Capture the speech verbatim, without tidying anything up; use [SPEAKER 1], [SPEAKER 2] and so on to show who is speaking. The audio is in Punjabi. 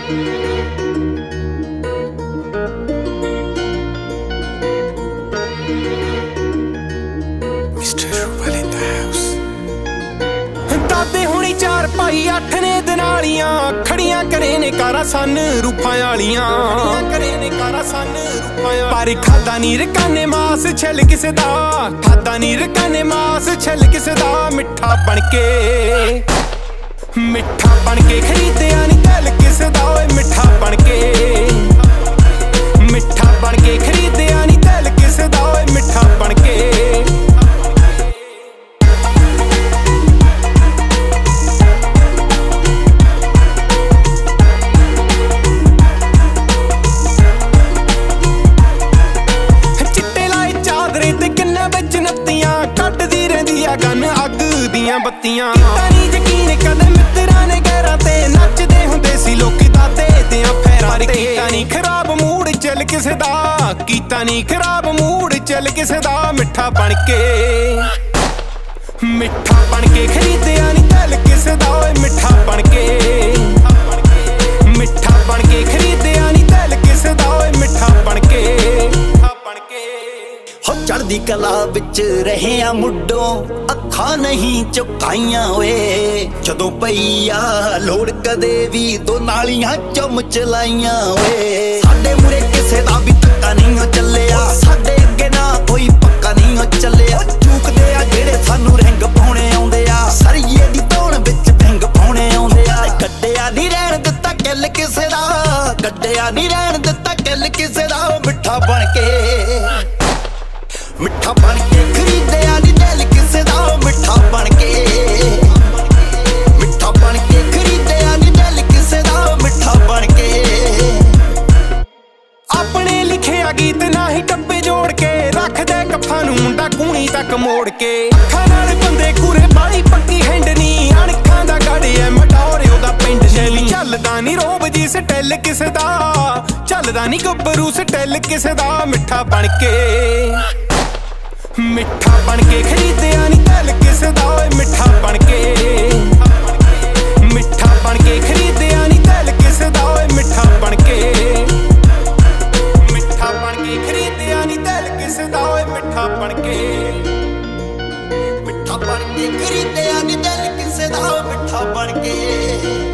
[SPEAKER 1] ਦਾਦੇ ਹੁਣੀ ਚਾਰ ਭਾਈ ਅੱਠ ਨੇ ਦਨਾਲੀਆਂ ਖੜੀਆਂ ਕਰੇ ਨੇ ਕਾਰਾਂ ਸਨ ਰੂਪਾਂ ਵਾਲੀਆਂ ਕਰੇ ਨੇ ਕਾਰਾਂ ਸਨ ਰੂਪਾਂ ਪਰ ਖਾਦਾ ਨੀ ਰਕਾਨੇ ਮਾਸ ਛੱਲ ਕਿਸੇ ਦਾ ਖਾਦਾ ਨੀ ਰਕਾਨੇ ਮਾਸ ਛੱਲ ਕਿਸੇ ਦਾ ਮਿੱਠਾ ਬਣ ਕੇ ਮਿੱਠਾ ਬਣ ਕੇ ਖਰੀਦਿਆ ਨੀ ਦਿਲ ਕਿਸੇ ਦਾ ਓਏ ਮਿੱਠਾ ਬਣ ਕੇ ਮਿੱਠਾ ਬਣ ਕੇ ਖਰੀਦਿਆ ਨੀ ਦਿਲ ਕਿਸੇ ਦਾ ਓਏ ਮਿੱਠਾ ਬਣ ਕੇ ਕੱਢਦੀ ਰਹਿੰਦੀ ਆ ਗਨ ਅੱਗ ਦੀਆਂ ਬੱਤੀਆਂ ਕੀਤਾ ਨੀ ਯਕੀਨ ਕਦੇ ਮਿੱਤਰਾਂ ਨੇ ਗੈਰਾਂ ਤੇ ਨੱਚਦੇ ਹੁੰਦੇ ਸੀ ਲੋਕੀ ਦਾਦੇ ਦੀਆਂ ਫੇਰਾਂ ਤੇ ਕੀਤਾ ਨੀ ਖਰਾਬ ਮੂਡ ਚੱਲ ਕਿਸੇ ਦਾ ਕੀਤਾ ਨੀ ਖਰਾਬ ਮੂਡ ਚੱਲ ਕਿਸੇ ਦਾ ਮਿੱਠਾ ਬਣ ਕੇ ਮਿੱਠਾ ਬਣ ਕੇ ਖਰੀਦਿਆ ਨੀ ਦਿਲ ਕਿਸੇ ਦਾ ਓਏ ਮਿੱਠਾ ਬਣ ਕੇ ਮਿੱਠਾ ਬਣ ਕੇ ਖਰੀਦਿਆ ਨੀ ਦਿਲ ਕਿਸੇ ਦਾ ਓਏ ਮਿੱਠਾ ਬਣ ਕੇ ਬਣ ਕੇ
[SPEAKER 2] ਹੋ ਚੜ੍ਹਦੀ ਕਲਾ ਵਿੱਚ ਰਹੇ ਆ ਮੁੱਢੋਂ ਅੱਖਾਂ ਨਹੀਂ ਝੁਕਾਈਆਂ ਓਏ ਜਦੋਂ ਪਈ ਆ ਲੋੜ ਕਦੇ ਵੀ ਦੋ ਨਾਲੀਆਂ ਚੁੰਮ ਚਲਾਈਆਂ ਓਏ ਸਾਡੇ ਮੂਰੇ ਕਿਸੇ ਦਾ ਵੀ ਧੱਕਾ ਨਹੀਂ ਓ ਚੱਲਿਆ ਸਾਡੇ ਅੱਗੇ ਨਾ ਕੋਈ ਪੱਕਾ ਨਹੀਂ ਓ ਚੱਲਿਆ ਚੂਕਦੇ ਆ ਜਿਹੜੇ ਸਾਨੂੰ ਰਿੰਗ ਪਾਉਣੇ ਆਉਂਦੇ ਆ ਸਰੀਏ ਦੀ ਧੌਣ ਵਿੱਚ ਵਿੰਗ ਪਾਉਣੇ ਆਉਂਦੇ ਆ ਗੱਡਿਆ ਨਹੀਂ ਰਹਿਣ ਦਿੱਤਾ ਕਿੱਲ ਕਿਸੇ ਦਾ ਗੱਡਿਆ ਨਹੀਂ ਰਹਿਣ ਦਿੱਤਾ ਕਿੱਲ ਕਿਸੇ ਦਾ ਮਿੱਠਾ ਬਣ ਕੇ ਮਿੱਠਾ ਬਣ ਕੇ ਖਰੀਦਿਆ ਨੀ ਦਿਲ ਕਿਸੇ ਦਾ ਮਿੱਠਾ ਬਣ ਕੇ ਮਿੱਠਾ ਬਣ ਕੇ ਖਰੀਦਿਆ ਨੀ ਦਿਲ ਕਿਸੇ ਦਾ ਮਿੱਠਾ ਬਣ ਕੇ
[SPEAKER 1] ਆਪਣੇ ਲਿਖਿਆ ਗੀਤ ਨਾ ਹੀ ਟੱਪੇ ਜੋੜ ਕੇ ਰੱਖਦੇ ਕੱਫਾਂ ਨੂੰ ਮੁੰਡਾ ਕੂਣੀ ਤੱਕ ਮੋੜ ਕੇ ਅੱਖਾਂ ਨਾਲ ਬੰਦੇ ਕੂਰੇ ਬਾਲੀ ਪੱਕੀ ਹੈਂਡਨੀ ਅਣਖਾਂ ਦਾ ਗੜਿਆ ਮਟੌਰੇ ਉਹਦਾ ਪਿੰਡ ਸ਼ੈਲੀ ਚੱਲਦਾ ਨੀ ਰੋਬ ਜੀ ਸਟੈਲ ਕਿਸੇ ਦਾ ਚੱਲਦਾ ਨੀ ਗੱਭਰੂ ਸਟੈਲ ਕਿਸੇ ਦਾ ਮਿੱਠਾ ਬਣ ਕੇ ਮਿੱਠਾ ਬਣ ਕੇ ਖਰੀਦਿਆ ਨੀ ਦਿਲ ਕਿਸੇ ਦਾ ਓਏ ਮਿੱਠਾ ਬਣ ਕੇ ਮਿੱਠਾ ਬਣ ਕੇ ਖਰੀਦਿਆ ਨੀ ਦਿਲ ਕਿਸੇ ਦਾ ਓਏ ਮਿੱਠਾ ਬਣ ਕੇ ਮਿੱਠਾ ਬਣ ਕੇ ਖਰੀਦਿਆ ਨੀ ਦਿਲ ਕਿਸੇ ਦਾ ਓਏ ਮਿੱਠਾ ਬਣ ਕੇ
[SPEAKER 2] ਮਿੱਠਾ ਬਣ ਕੇ ਖਰੀਦਿਆ ਨੀ ਦਿਲ ਕਿਸੇ ਦਾ ਮਿੱਠਾ ਬਣ ਕੇ